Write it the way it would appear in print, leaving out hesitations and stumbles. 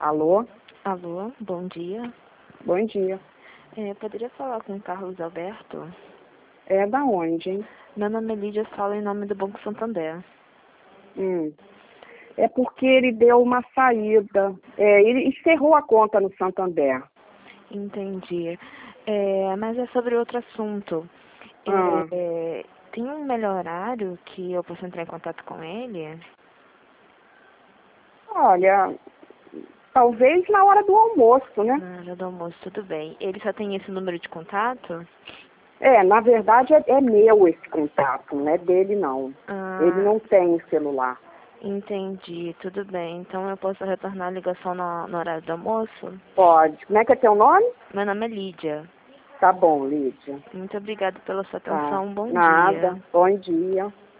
Alô? Alô, bom dia. Bom dia. Poderia falar com o Carlos Alberto? É da onde, hein? Meu nome é Lídia, falo em nome do Banco Santander. É porque ele deu uma saída. Ele encerrou a conta no Santander. Entendi. Mas é sobre outro assunto. Ah. Tem um melhor horário que eu posso entrar em contato com ele? Olha, talvez na hora do almoço, né? Na hora do almoço, tudo bem. Ele só tem esse número de contato? Na verdade é meu esse contato, não é dele não. Ele não tem celular. Entendi, tudo bem. Então eu posso retornar a ligação no horário do almoço? Pode. Como é que é teu nome? Meu nome é Lídia. Tá bom, Lídia. Muito obrigada pela sua Tá. atenção. Bom Nada. dia. Bom dia.